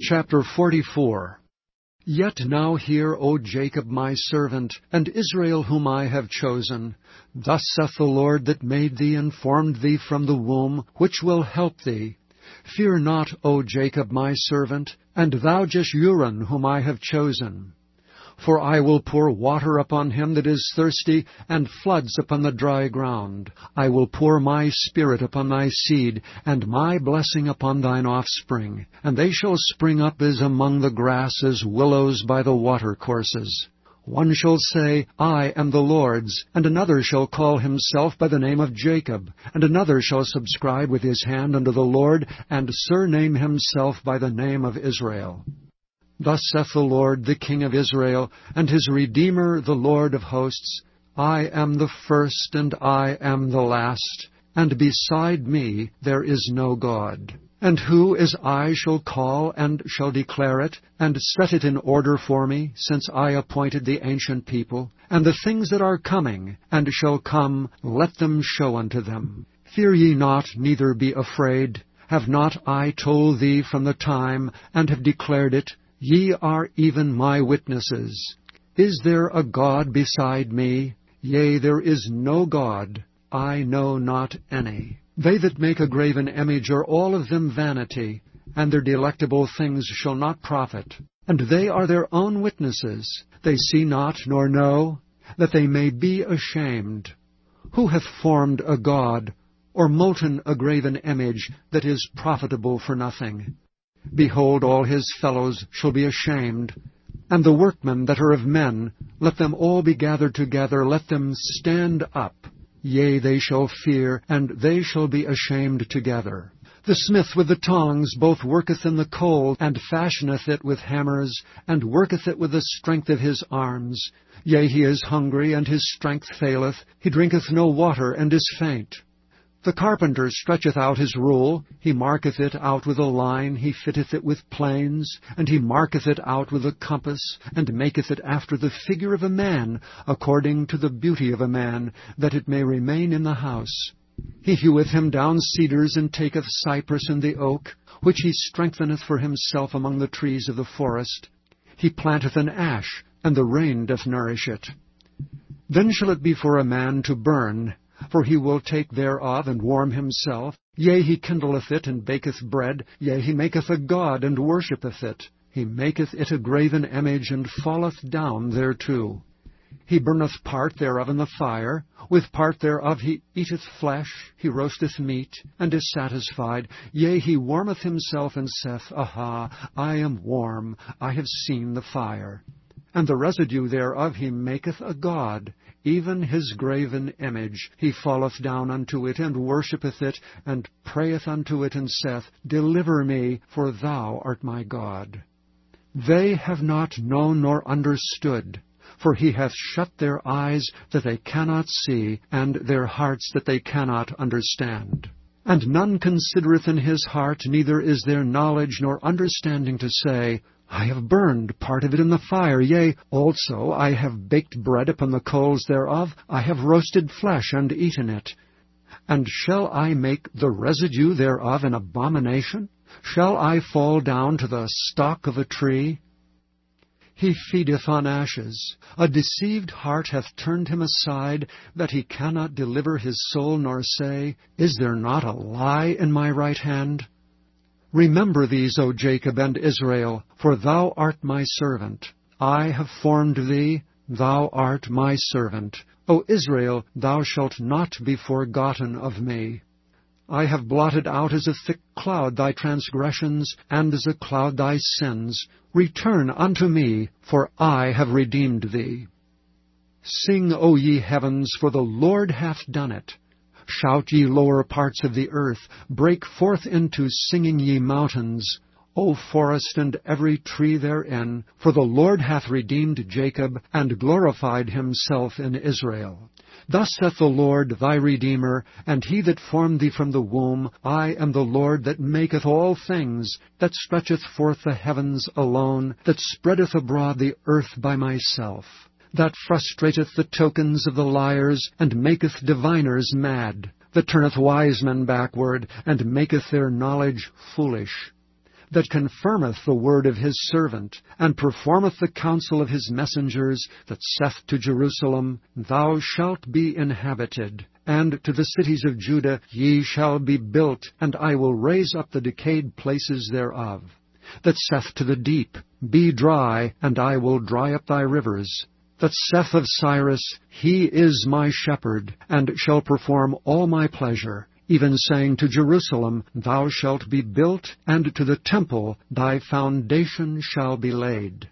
Chapter 44. Yet now hear, O Jacob my servant, and Israel whom I have chosen. Thus saith the Lord that made thee and formed thee from the womb, which will help thee. Fear not, O Jacob my servant, and thou Jeshurun whom I have chosen. For I will pour water upon him that is thirsty, and floods upon the dry ground. I will pour my Spirit upon thy seed, and my blessing upon thine offspring. And they shall spring up as among the grass, as willows by the watercourses. One shall say, I am the Lord's, and another shall call himself by the name of Jacob, and another shall subscribe with his hand unto the Lord, and surname himself by the name of Israel. Thus saith the Lord, the King of Israel, and his Redeemer, the Lord of hosts, I am the first, and I am the last, and beside me there is no God. And who as I shall call, and shall declare it, and set it in order for me, since I appointed the ancient people, and the things that are coming, and shall come, let them show unto them. Fear ye not, neither be afraid. Have not I told thee from the time, and have declared it? Ye are even my witnesses. Is there a God beside me? Yea, there is no God. I know not any. They that make a graven image are all of them vanity, and their delectable things shall not profit. And they are their own witnesses. They see not nor know, that they may be ashamed. Who hath formed a God, or molten a graven image that is profitable for nothing? Behold, all his fellows shall be ashamed. And the workmen that are of men, let them all be gathered together, let them stand up. Yea, they shall fear, and they shall be ashamed together. The smith with the tongs both worketh in the coal, and fashioneth it with hammers, and worketh it with the strength of his arms. Yea, he is hungry, and his strength faileth. He drinketh no water, and is faint. The carpenter stretcheth out his rule, he marketh it out with a line, he fitteth it with planes, and he marketh it out with a compass, and maketh it after the figure of a man, according to the beauty of a man, that it may remain in the house. He heweth him down cedars, and taketh cypress and the oak, which he strengtheneth for himself among the trees of the forest. He planteth an ash, and the rain doth nourish it. Then shall it be for a man to burn, for he will take thereof, and warm himself. Yea, he kindleth it, and baketh bread. Yea, he maketh a god, and worshippeth it. He maketh it a graven image, and falleth down thereto. He burneth part thereof in the fire. With part thereof he eateth flesh. He roasteth meat, and is satisfied. Yea, he warmeth himself, and saith, Aha, I am warm, I have seen the fire. And the residue thereof he maketh a god, even his graven image. He falleth down unto it, and worshippeth it, and prayeth unto it, and saith, Deliver me, for thou art my God. They have not known nor understood, for he hath shut their eyes that they cannot see, and their hearts that they cannot understand. And none considereth in his heart, neither is there knowledge nor understanding to say, I have burned part of it in the fire, yea, also I have baked bread upon the coals thereof, I have roasted flesh and eaten it. And shall I make the residue thereof an abomination? Shall I fall down to the stalk of a tree? He feedeth on ashes. A deceived heart hath turned him aside, that he cannot deliver his soul, nor say, Is there not a lie in my right hand? Remember these, O Jacob and Israel, for thou art my servant. I have formed thee, thou art my servant. O Israel, thou shalt not be forgotten of me. I have blotted out as a thick cloud thy transgressions, and as a cloud thy sins. Return unto me, for I have redeemed thee. Sing, O ye heavens, for the Lord hath done it. Shout, ye lower parts of the earth, break forth into singing, ye mountains. O forest and every tree therein, for the Lord hath redeemed Jacob, and glorified himself in Israel. Thus saith the Lord thy Redeemer, and he that formed thee from the womb, I am the Lord that maketh all things, that stretcheth forth the heavens alone, that spreadeth abroad the earth by myself, that frustrateth the tokens of the liars, and maketh diviners mad, that turneth wise men backward, and maketh their knowledge foolish, that confirmeth the word of his servant, and performeth the counsel of his messengers, that saith to Jerusalem, Thou shalt be inhabited, and to the cities of Judah, Ye shall be built, and I will raise up the decayed places thereof. That saith to the deep, Be dry, and I will dry up thy rivers. That saith of Cyrus, He is my shepherd, and shall perform all my pleasure. Even saying to Jerusalem, Thou shalt be built, and to the temple thy foundation shall be laid.